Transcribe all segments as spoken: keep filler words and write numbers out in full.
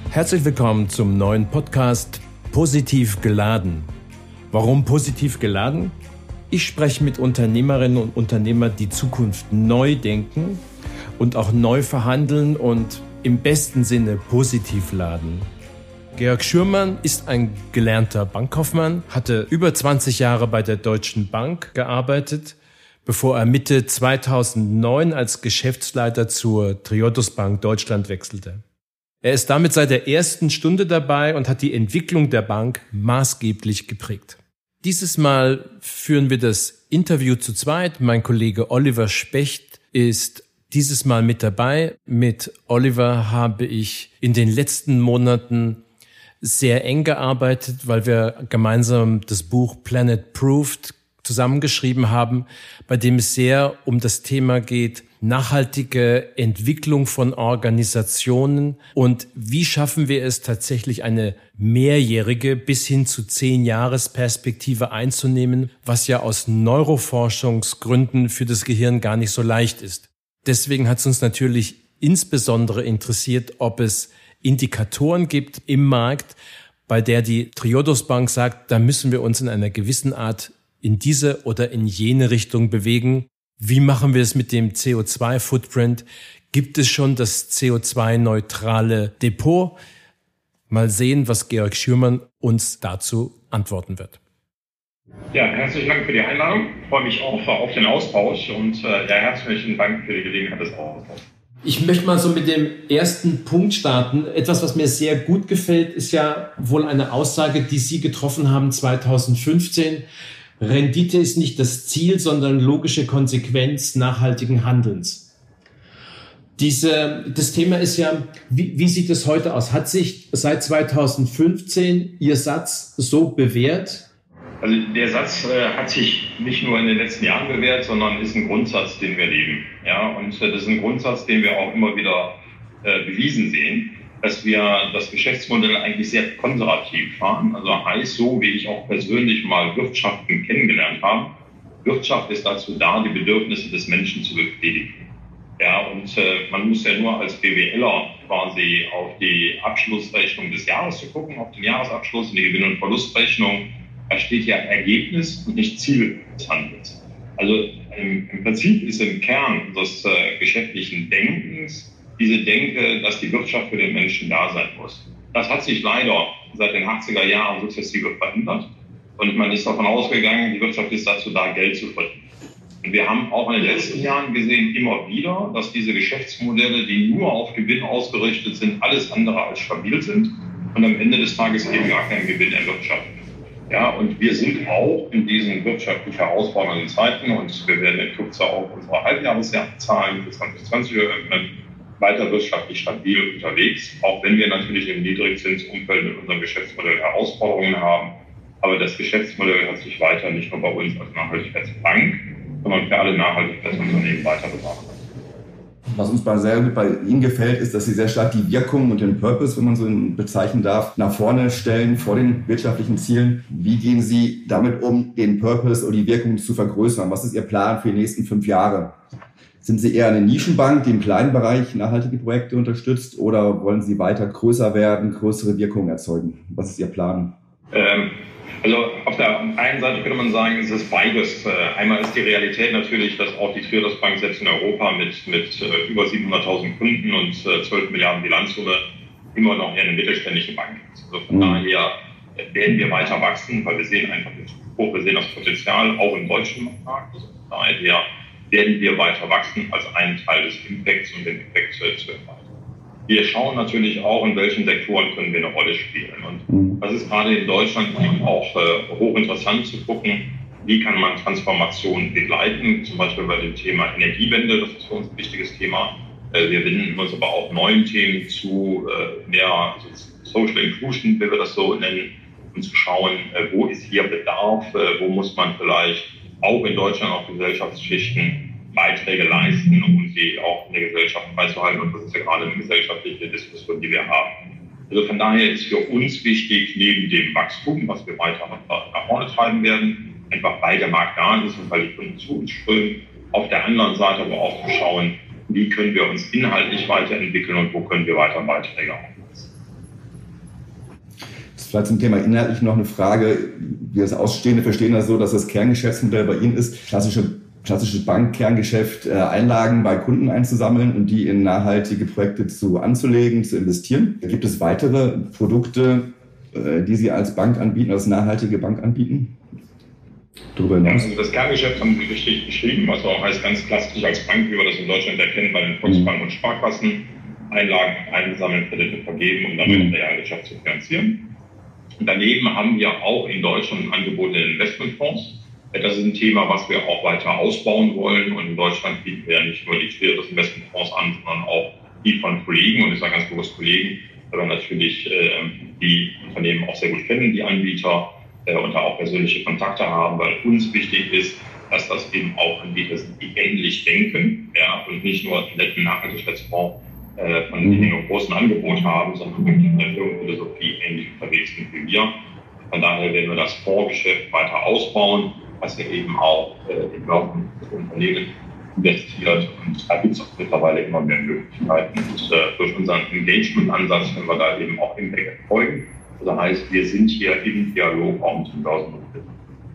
Herzlich willkommen zum neuen Podcast Positiv geladen. Warum positiv geladen? Ich spreche mit Unternehmerinnen und Unternehmern, die Zukunft neu denken und auch neu verhandeln und im besten Sinne positiv laden. Georg Schürmann ist ein gelernter Bankkaufmann, hatte über zwanzig Jahre bei der Deutschen Bank gearbeitet, bevor er Mitte zweitausendneun als Geschäftsleiter zur Triodos Bank Deutschland wechselte. Er ist damit seit der ersten Stunde dabei und hat die Entwicklung der Bank maßgeblich geprägt. Dieses Mal führen wir das Interview zu zweit. Mein Kollege Oliver Specht ist dieses Mal mit dabei. Mit Oliver habe ich in den letzten Monaten sehr eng gearbeitet, weil wir gemeinsam das Buch Planet Proved zusammengeschrieben haben, bei dem es sehr um das Thema geht, nachhaltige Entwicklung von Organisationen und wie schaffen wir es tatsächlich eine mehrjährige bis hin zu zehn Jahresperspektive einzunehmen, was ja aus Neuroforschungsgründen für das Gehirn gar nicht so leicht ist. Deswegen hat es uns natürlich insbesondere interessiert, ob es Indikatoren gibt im Markt, bei der die Triodos Bank sagt, da müssen wir uns in einer gewissen Art in diese oder in jene Richtung bewegen. Wie machen wir es mit dem C O zwei Footprint? Gibt es schon das C O zwei neutrale Depot? Mal sehen, was Georg Schürmann uns dazu antworten wird. Ja, herzlichen Dank für die Einladung. Ich freue mich auch auf den Austausch und äh, ja, herzlichen Dank für die Gelegenheit des Austauschs. Ich möchte mal so mit dem ersten Punkt starten. Etwas, was mir sehr gut gefällt, ist ja wohl eine Aussage, die Sie getroffen haben zweitausendfünfzehn. Rendite ist nicht das Ziel, sondern logische Konsequenz nachhaltigen Handelns. Diese, das Thema ist ja, wie, wie sieht es heute aus? Hat sich seit zweitausendfünfzehn Ihr Satz so bewährt? Also der Satz äh, hat sich nicht nur in den letzten Jahren bewährt, sondern ist ein Grundsatz, den wir leben. Ja, und äh, das ist ein Grundsatz, den wir auch immer wieder äh, bewiesen sehen, dass wir das Geschäftsmodell eigentlich sehr konservativ fahren. Also heißt so, wie ich auch persönlich mal Wirtschaften kennengelernt habe. Wirtschaft ist dazu da, die Bedürfnisse des Menschen zu befriedigen. Ja, und äh, man muss ja nur als BWLer quasi auf die Abschlussrechnung des Jahres zu gucken, auf den Jahresabschluss, in die Gewinn- und Verlustrechnung. Da steht ja Ergebnis und nicht Ziel des Handels. Also im, im Prinzip ist im Kern unseres äh, geschäftlichen Denkens diese Denke, dass die Wirtschaft für den Menschen da sein muss. Das hat sich leider seit den achtziger Jahren sukzessive verändert. Und man ist davon ausgegangen, die Wirtschaft ist dazu da, Geld zu verdienen. Und wir haben auch in den letzten Jahren gesehen, immer wieder, dass diese Geschäftsmodelle, die nur auf Gewinn ausgerichtet sind, alles andere als stabil sind und am Ende des Tages eben gar keinen Gewinn erwirtschaften. Ja, und wir sind auch in diesen wirtschaftlich herausfordernden Zeiten, und wir werden in Kürze auch unsere Halbjahreszahlen für zwanzig zwanzig eröffnen, weiter wirtschaftlich stabil unterwegs, auch wenn wir natürlich im Niedrigzinsumfeld mit unserem Geschäftsmodell Herausforderungen haben. Aber das Geschäftsmodell hat sich weiter nicht nur bei uns als Nachhaltigkeitsbank, sondern für alle Nachhaltigkeitsunternehmen weiter bewahrt. Was uns bei sehr gut bei Ihnen gefällt, ist, dass Sie sehr stark die Wirkung und den Purpose, wenn man so bezeichnen darf, nach vorne stellen vor den wirtschaftlichen Zielen. Wie gehen Sie damit um, den Purpose oder die Wirkung zu vergrößern? Was ist Ihr Plan für die nächsten fünf Jahre? Sind Sie eher eine Nischenbank, die im kleinen Bereich nachhaltige Projekte unterstützt, oder wollen Sie weiter größer werden, größere Wirkungen erzeugen? Was ist Ihr Plan? Ähm, also auf der einen Seite könnte man sagen, es ist beides. Äh, einmal ist die Realität natürlich, dass auch die Triodos Bank selbst in Europa mit, mit äh, über siebenhunderttausend Kunden und äh, zwölf Milliarden Bilanzsumme immer noch eher eine mittelständische Bank ist. Also von mhm. daher werden wir weiter wachsen, weil wir sehen einfach den Zuspruch, wir sehen das Potenzial auch im deutschen Markt. Also von daher werden wir weiter wachsen als einen Teil des Impacts und den Impact zu erweitern. Wir schauen natürlich auch, in welchen Sektoren können wir eine Rolle spielen. Und das ist gerade in Deutschland auch äh, hochinteressant zu gucken, wie kann man Transformation begleiten, zum Beispiel bei dem Thema Energiewende, das ist für uns ein wichtiges Thema. Äh, wir wenden uns aber auch neuen Themen zu, äh, mehr Social Inclusion, wie wir das so nennen, und zu schauen, äh, wo ist hier Bedarf, äh, wo muss man vielleicht auch in Deutschland auf Gesellschaftsschichten Beiträge leisten, um sie auch in der Gesellschaft beizuhalten. Und das ist ja gerade eine gesellschaftliche Diskussion, die wir haben. Also von daher ist für uns wichtig, neben dem Wachstum, was wir weiter nach vorne treiben werden, einfach weil der Markt da ist und weil die Kunden zu uns strömen, auf der anderen Seite aber auch zu schauen, wie können wir uns inhaltlich weiterentwickeln und wo können wir weiter Beiträge aufsetzen. Vielleicht zum Thema inhaltlich noch eine Frage. Wir als Außenstehende verstehen das so, dass das Kerngeschäftsmodell bei Ihnen ist, klassische, klassisches Bankkerngeschäft, äh, Einlagen bei Kunden einzusammeln und die in nachhaltige Projekte zu anzulegen, zu investieren. Gibt es weitere Produkte, äh, die Sie als Bank anbieten, als nachhaltige Bank anbieten? Darüber hinaus? Also das Kerngeschäft haben Sie richtig beschrieben, also heißt ganz klassisch als Bank, wie wir das in Deutschland erkennen, bei den Volksbanken und Sparkassen, Einlagen einsammeln, Kredite vergeben, um damit die Realwirtschaft zu finanzieren. Und daneben haben wir auch in Deutschland angebotene Investmentfonds. Das ist ein Thema, was wir auch weiter ausbauen wollen. Und in Deutschland bieten wir ja nicht nur die Trios Investmentfonds an, sondern auch die von Kollegen, und ich sage ganz bewusst Kollegen, weil wir natürlich äh, die Unternehmen auch sehr gut kennen, die Anbieter, äh, und da auch persönliche Kontakte haben, weil uns wichtig ist, dass das eben auch Anbieter sind, die ähnlich denken, ja, und nicht nur einen netten Nachhaltigkeitsfonds äh, von mhm. einem großen Angebot haben, sondern wirklich in der Firmenphilosophie ähnlich unterwegs sind wie wir. Von daher werden wir das Fondsgeschäft weiter ausbauen, was ja eben auch äh, in Börsenunternehmen investiert. Und da gibt es auch mittlerweile immer mehr Möglichkeiten. Und äh, durch unseren Engagement-Ansatz können wir da eben auch Impact erzeugen. Das heißt, wir sind hier im Dialog auch mit den Börsenunternehmen.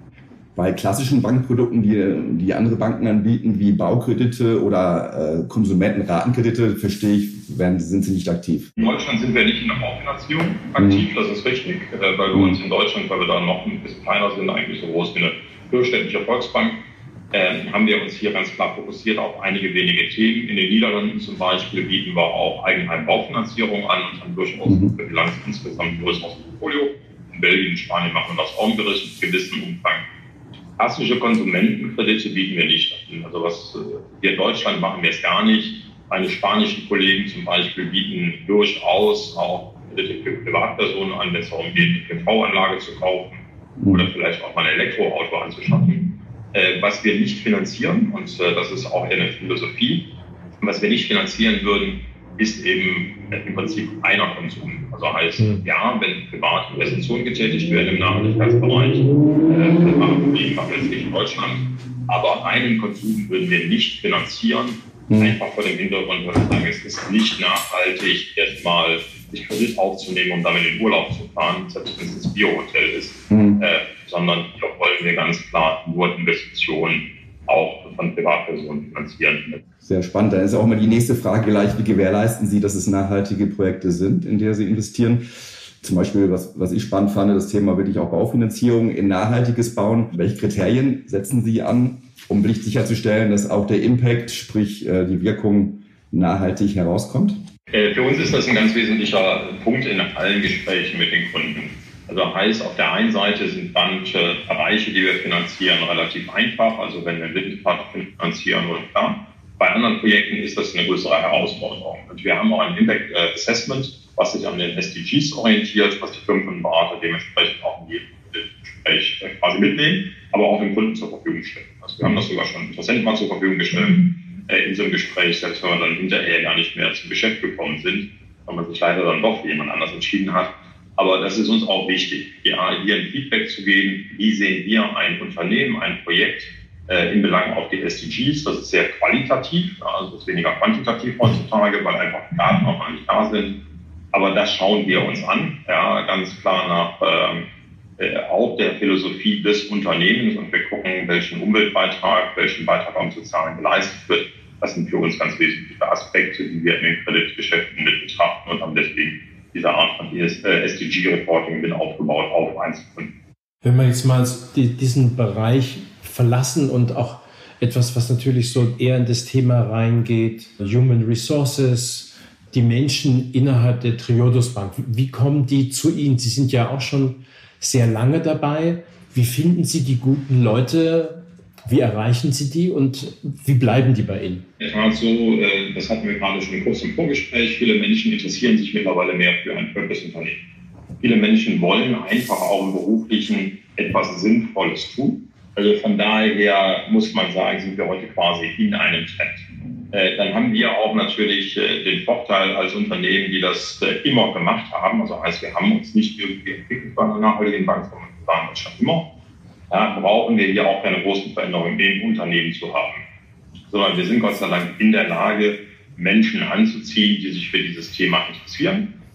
Bei klassischen Bankprodukten, die, die andere Banken anbieten, wie Baukredite oder äh, Konsumentenratenkredite, verstehe ich, werden, sind sie nicht aktiv. In Deutschland sind wir nicht in der Baufinanzierung aktiv, mhm. das ist richtig, äh, weil wir uns in Deutschland, weil wir da noch ein bisschen kleiner sind, eigentlich so groß wie eine durchschnittliche Volksbank, äh, haben wir uns hier ganz klar fokussiert auf einige wenige Themen. In den Niederlanden zum Beispiel bieten wir auch Eigenheim-Baufinanzierung an und haben durchaus mhm. für die Bilanz insgesamt ein größeres Portfolio. In Belgien und Spanien machen wir das auch in gewissem Umfang. Klassische Konsumentenkredite bieten wir nicht an. Also was wir in Deutschland machen wir es gar nicht. Meine spanischen Kollegen zum Beispiel bieten durchaus auch Kredite für Privatpersonen an, wenn es darum geht, eine P V-Anlage zu kaufen oder vielleicht auch mal ein Elektroauto anzuschaffen. Äh, was wir nicht finanzieren, und äh, das ist auch eher eine Philosophie, was wir nicht finanzieren würden, ist eben im Prinzip einer Konsum. Also heißt, ja, wenn private Investitionen getätigt werden im Nachhaltigkeitsbereich, äh, machen wir jetzt nicht in Deutschland, aber einen Konsum würden wir nicht finanzieren, mhm. einfach vor dem Hintergrund, weil wir sagen, es ist nicht nachhaltig, erstmal sich Kredit aufzunehmen, um damit in den Urlaub zu fahren, selbst wenn es das Bio-Hotel ist, mhm. äh, sondern hier wollen wir ganz klar nur Investitionen auch von Privatpersonen finanzieren. Sehr spannend. Da ist auch mal die nächste Frage gleich, wie gewährleisten Sie, dass es nachhaltige Projekte sind, in der Sie investieren? Zum Beispiel, was, was ich spannend fand, das Thema wirklich auch Baufinanzierung in nachhaltiges Bauen. Welche Kriterien setzen Sie an, um wirklich sicherzustellen, dass auch der Impact, sprich die Wirkung, nachhaltig herauskommt? Für uns ist das ein ganz wesentlicher Punkt in allen Gesprächen mit den Kunden. Also heißt, auf der einen Seite sind manche Bereiche, die wir finanzieren, relativ einfach. Also wenn wir einen Windpark finanzieren oder klar. Bei anderen Projekten ist das eine größere Herausforderung. Und wir haben auch ein Impact Assessment, was sich an den S D Gs orientiert, was die Firmenberater dementsprechend auch in jedem Gespräch quasi mitnehmen, aber auch den Kunden zur Verfügung stellen. Also wir haben das sogar schon Interessenten mal zur Verfügung gestellt äh, in so einem Gespräch, selbst wenn wir dann hinterher gar nicht mehr zum Geschäft gekommen sind, weil man sich leider dann doch für jemand anders entschieden hat. Aber das ist uns auch wichtig, ja, hier ein Feedback zu geben, wie sehen wir ein Unternehmen, ein Projekt äh, in Belang auf die S D Gs. Das ist sehr qualitativ, also das ist weniger quantitativ heutzutage, weil einfach Daten auch noch nicht da sind. Aber das schauen wir uns an, ja, ganz klar nach ähm, äh, auch der Philosophie des Unternehmens, und wir gucken, welchen Umweltbeitrag, welchen Beitrag am Sozialen geleistet wird. Das sind für uns ganz wesentliche Aspekte, die wir in den Kreditgeschäften mit betrachten und haben deswegen diese Art von S D G-Reporting mit aufgebaut auf Einzelkunden. Wenn wir jetzt mal diesen Bereich verlassen und auch etwas, was natürlich so eher in das Thema reingeht, Human Resources, die Menschen innerhalb der Triodos Bank, wie kommen die zu Ihnen? Sie sind ja auch schon sehr lange dabei. Wie finden Sie die guten Leute? Wie erreichen Sie die und wie bleiben die bei Ihnen? Es war so, das hatten wir gerade schon kurz im Vorgespräch, viele Menschen interessieren sich mittlerweile mehr für ein Purpose-Unternehmen. Viele Menschen wollen einfach auch im Beruflichen etwas Sinnvolles tun. Also von daher muss man sagen, sind wir heute quasi in einem Trend. Dann haben wir auch natürlich den Vorteil als Unternehmen, die das immer gemacht haben. Also heißt, wir haben uns nicht irgendwie entwickelt bei einer nachhaltigen Bank, sondern wir waren das schon immer. Da brauchen wir hier auch keine großen Veränderungen im Unternehmen zu haben, sondern wir sind Gott sei Dank in der Lage, Menschen anzuziehen, die sich für dieses Thema interessieren.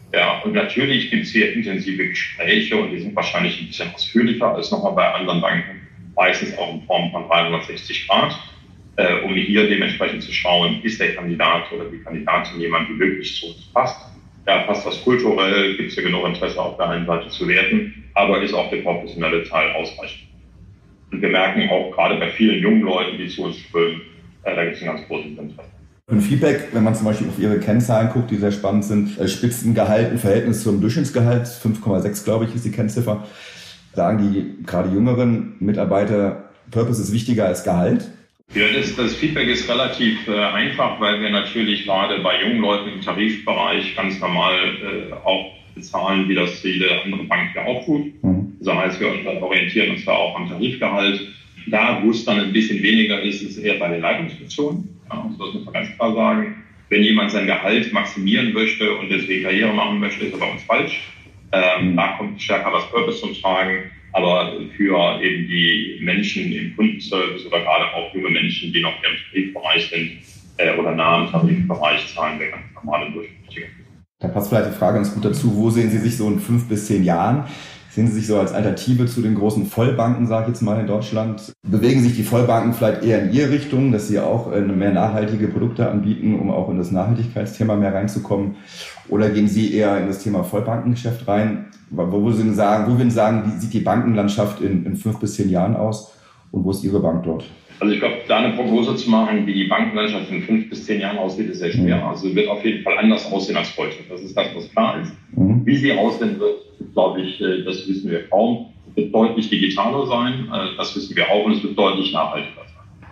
Ja, und natürlich gibt es hier intensive Gespräche und die sind wahrscheinlich ein bisschen ausführlicher als nochmal bei anderen Banken, meistens auch in Form von dreihundertsechzig Grad, äh, um hier dementsprechend zu schauen, ist der Kandidat oder die Kandidatin jemand, die wirklich zu uns passt. Ja, passt das kulturell, gibt es hier genug Interesse auf der einen Seite zu werten, aber ist auch der professionelle Teil ausreichend. Und wir merken auch gerade bei vielen jungen Leuten, die zu uns strömen, äh, da gibt es ein ganz großes Interesse. Ein Feedback, wenn man zum Beispiel auf Ihre Kennzahlen guckt, die sehr spannend sind, Spitzengehalt im Verhältnis zum Durchschnittsgehalt, fünf Komma sechs glaube ich ist die Kennziffer, sagen die gerade jüngeren Mitarbeiter, Purpose ist wichtiger als Gehalt? Ja, das, das Feedback ist relativ äh, einfach, weil wir natürlich gerade bei jungen Leuten im Tarifbereich ganz normal äh, auch bezahlen, wie das jede andere Bank ja auch tut. Mhm. Das heißt, wir orientieren uns da auch am Tarifgehalt. Da, wo es dann ein bisschen weniger ist, ist eher bei den Leitungsfunktionen. Ja, das muss man ganz klar sagen. Wenn jemand sein Gehalt maximieren möchte und deswegen Karriere machen möchte, ist er bei uns falsch. Ähm, da kommt stärker das Purpose zum Tragen. Aber für eben die Menschen im Kundenservice oder gerade auch junge Menschen, die noch im Tarifbereich sind äh, oder nah im Tarifbereich, zahlen wir ganz normale durchschnittliche. Da passt vielleicht die Frage ganz gut dazu. Wo sehen Sie sich so in fünf bis zehn Jahren? Sehen Sie sich so als Alternative zu den großen Vollbanken, sage ich jetzt mal, in Deutschland? Bewegen sich die Vollbanken vielleicht eher in Ihre Richtung, dass sie auch mehr nachhaltige Produkte anbieten, um auch in das Nachhaltigkeitsthema mehr reinzukommen? Oder gehen Sie eher in das Thema Vollbankengeschäft rein? Wo würden Sie sagen, wo würden Sie sagen, wie sieht die Bankenlandschaft in, in fünf bis zehn Jahren aus? Und wo ist Ihre Bank dort? Also ich glaube, da eine Prognose zu machen, wie die Bankenlandschaft in fünf bis zehn Jahren aussieht, ist sehr schwer. Mhm. Also wird auf jeden Fall anders aussehen als heute. Das ist das, was klar ist. Mhm. Wie sie aussehen wird, glaube ich, das wissen wir kaum. Es wird deutlich digitaler sein, das wissen wir auch, und es wird deutlich nachhaltiger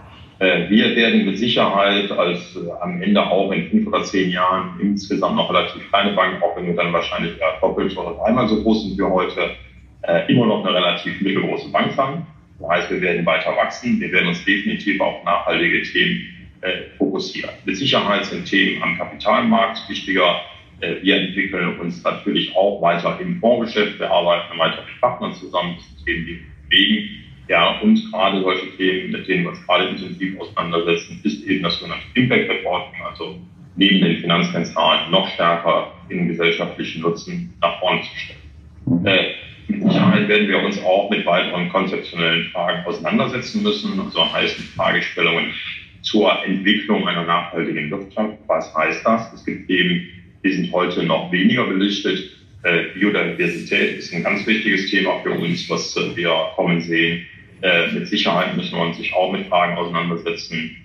sein. Wir werden mit Sicherheit als am Ende auch in fünf oder zehn Jahren insgesamt noch relativ kleine Bank, auch wenn wir dann wahrscheinlich eher doppelt oder dreimal so groß sind wie heute, immer noch eine relativ mittelgroße Bank sein. Das heißt, wir werden weiter wachsen. Wir werden uns definitiv auf nachhaltige Themen äh, fokussieren. Mit Sicherheit sind Themen am Kapitalmarkt wichtiger. Äh, wir entwickeln uns natürlich auch weiter im Fondsgeschäft. Wir arbeiten weiter mit Partnern zusammen. Das sind Themen, die wir bewegen. Ja, und gerade solche Themen, mit denen wir uns gerade intensiv auseinandersetzen, ist eben das sogenannte Impact Reporting, also neben den Finanzkennzahlen noch stärker in gesellschaftlichen Nutzen nach vorne zu stellen. Äh, Mit Sicherheit werden wir uns auch mit weiteren konzeptionellen Fragen auseinandersetzen müssen, also heißen Fragestellungen zur Entwicklung einer nachhaltigen Wirtschaft. Was heißt das? Es gibt Themen, die sind heute noch weniger belichtet. Biodiversität ist ein ganz wichtiges Thema für uns, was wir kommen sehen. Mit Sicherheit müssen wir uns sich auch mit Fragen auseinandersetzen,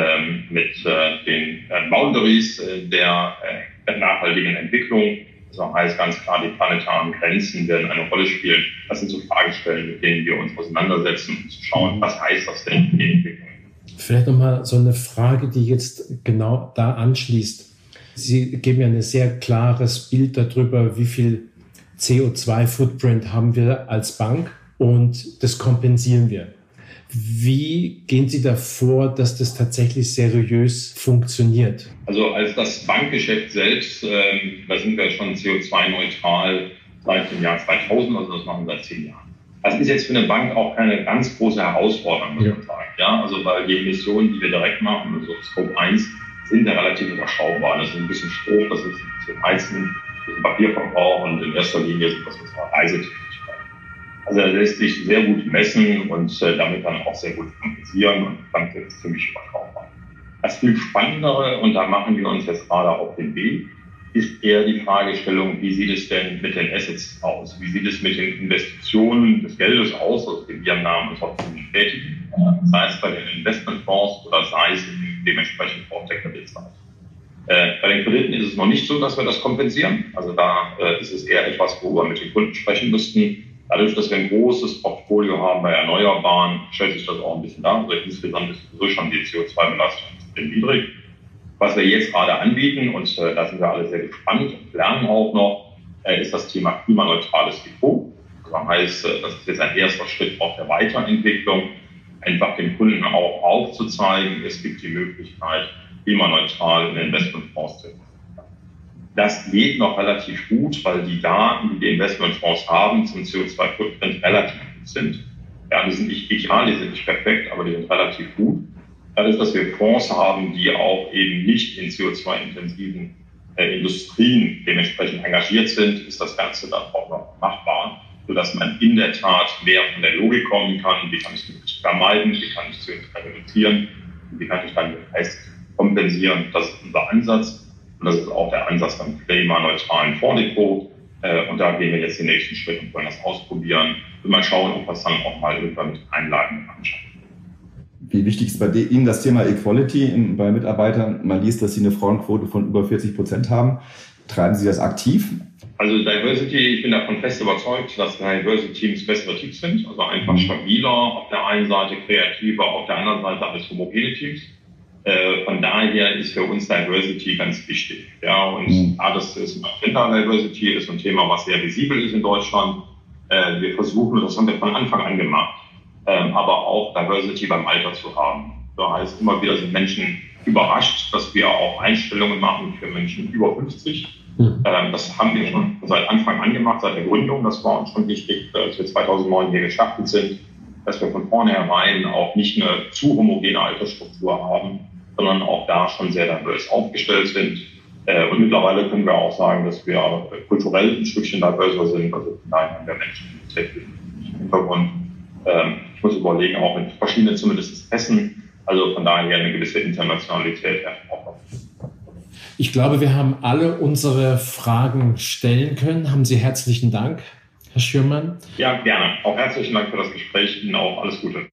mit den Boundaries der nachhaltigen Entwicklung. Das heißt ganz klar, die planetaren Grenzen werden eine Rolle spielen. Das sind so Fragestellungen, mit denen wir uns auseinandersetzen, um zu schauen, was heißt das denn für die Entwicklung. Vielleicht nochmal so eine Frage, die jetzt genau da anschließt. Sie geben ja ein sehr klares Bild darüber, wie viel C O zwei Footprint haben wir als Bank, und das kompensieren wir. Wie gehen Sie da vor, dass das tatsächlich seriös funktioniert? Also als das Bankgeschäft selbst, ähm, da sind wir schon C O zwei neutral seit dem Jahr zweitausend, also das machen wir seit zehn Jahren. Das ist jetzt für eine Bank auch keine ganz große Herausforderung, muss man sagen. Ja, also weil die Emissionen, die wir direkt machen, also Scope eins, sind ja relativ überschaubar. Das ist ein bisschen Strom, das ist ein bisschen Heizen, das ist ein Papierverbrauch, und in erster Linie sind das unsere Reisetätigkeiten. Also er lässt sich sehr gut messen und äh, damit dann auch sehr gut kompensieren, und dann wird es ziemlich überschaubar. Das viel Spannendere, und da machen wir uns jetzt gerade auf den Weg, ist eher die Fragestellung, wie sieht es denn mit den Assets aus? Wie sieht es mit den Investitionen des Geldes aus, also die wir im Namen des Hauptkunden tätigen, sei es bei den Investmentfonds oder sei es dementsprechend auf der Kreditseite. Äh, bei den Krediten ist es noch nicht so, dass wir das kompensieren. Also da äh, ist es eher etwas, wo wir mit den Kunden sprechen müssten. Dadurch, dass wir ein großes Portfolio haben bei Erneuerbaren, stellt sich das auch ein bisschen dar. Also insgesamt ist sowieso schon die C O zwei Belastung extrem niedrig. Was wir jetzt gerade anbieten, und äh, da sind wir alle sehr gespannt und lernen auch noch, äh, ist das Thema klimaneutrales Depot. Das heißt, äh, das ist jetzt ein erster Schritt auf der Weiterentwicklung, einfach dem Kunden auch aufzuzeigen, es gibt die Möglichkeit, klimaneutral in Investmentfonds zu investieren. Das geht noch relativ gut, weil die Daten, die die Investmentfonds haben, zum C O zwei Footprint relativ gut sind. Ja, die sind nicht ideal, die sind nicht perfekt, aber die sind relativ gut. Dadurch, dass wir Fonds haben, die auch eben nicht in C O zwei intensiven äh, Industrien dementsprechend engagiert sind, ist das Ganze dann auch noch machbar, sodass man in der Tat mehr von der Logik kommen kann. Wie kann ich es vermeiden? Wie kann ich es reduzieren? Wie kann ich dann heißt kompensieren? Das ist unser Ansatz. Und das ist auch der Ansatz beim klimaneutralen Fondsdepot. Äh, und da gehen wir jetzt den nächsten Schritt und wollen das ausprobieren. Und mal schauen, ob wir es dann auch mal irgendwann mit Einlagen anschauen. Wie wichtig ist bei Ihnen das Thema Equality bei Mitarbeitern? Man liest, dass Sie eine Frauenquote von über vierzig Prozent haben. Treiben Sie das aktiv? Also Diversity, ich bin davon fest überzeugt, dass Diversity-Teams bessere Teams sind. Also einfach stabiler auf der einen Seite, kreativer auf der anderen Seite als homogene Teams. Äh, von daher ist für uns Diversity ganz wichtig. Ja, und mhm. das ist Gender Diversity ist ein Thema, was sehr visibel ist in Deutschland. Äh, wir versuchen, das haben wir von Anfang an gemacht, ähm, aber auch Diversity beim Alter zu haben. Das heißt, immer wieder sind Menschen überrascht, dass wir auch Einstellungen machen für Menschen über fünfzig. Mhm. Ähm, das haben wir schon seit Anfang an gemacht, seit der Gründung. Das war uns schon wichtig, als wir zweitausendneun hier gestartet sind, dass wir von vornherein auch nicht eine zu homogene Altersstruktur haben, sondern auch da schon sehr divers aufgestellt sind. Äh, und mittlerweile können wir auch sagen, dass wir kulturell ein Stückchen diverser sind. Also von daher haben wir Menschen mit technischen Hintergrund. Ähm, ich muss überlegen, auch mit verschiedenen zumindest Essen. Also von daher eine gewisse Internationalität auch. Ich glaube, wir haben alle unsere Fragen stellen können. Haben Sie herzlichen Dank, Herr Schürmann. Ja, gerne. Auch herzlichen Dank für das Gespräch. Ihnen auch alles Gute.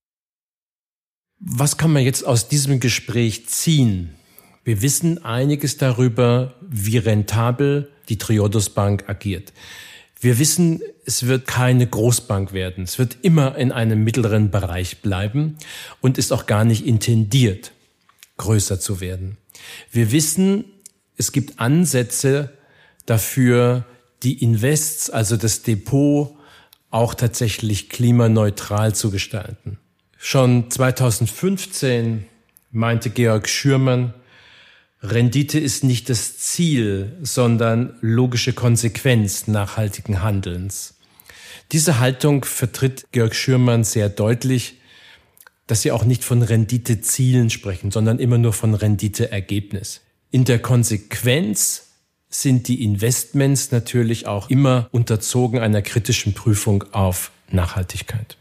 Was kann man jetzt aus diesem Gespräch ziehen? Wir wissen einiges darüber, wie rentabel die Triodos Bank agiert. Wir wissen, es wird keine Großbank werden. Es wird immer in einem mittleren Bereich bleiben und ist auch gar nicht intendiert, größer zu werden. Wir wissen, es gibt Ansätze dafür, die Invests, also das Depot, auch tatsächlich klimaneutral zu gestalten. Schon zweitausendfünfzehn meinte Georg Schürmann, Rendite ist nicht das Ziel, sondern logische Konsequenz nachhaltigen Handelns. Diese Haltung vertritt Georg Schürmann sehr deutlich, dass sie auch nicht von Renditezielen sprechen, sondern immer nur von Renditeergebnis. In der Konsequenz sind die Investments natürlich auch immer unterzogen einer kritischen Prüfung auf Nachhaltigkeit.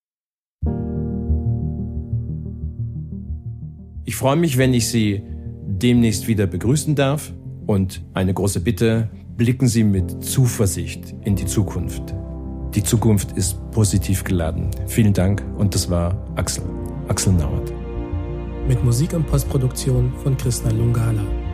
Ich freue mich, wenn ich Sie demnächst wieder begrüßen darf. Und eine große Bitte, blicken Sie mit Zuversicht in die Zukunft. Die Zukunft ist positiv geladen. Vielen Dank und das war Axel, Axel Nauert. Mit Musik und Postproduktion von Krishna Lungala.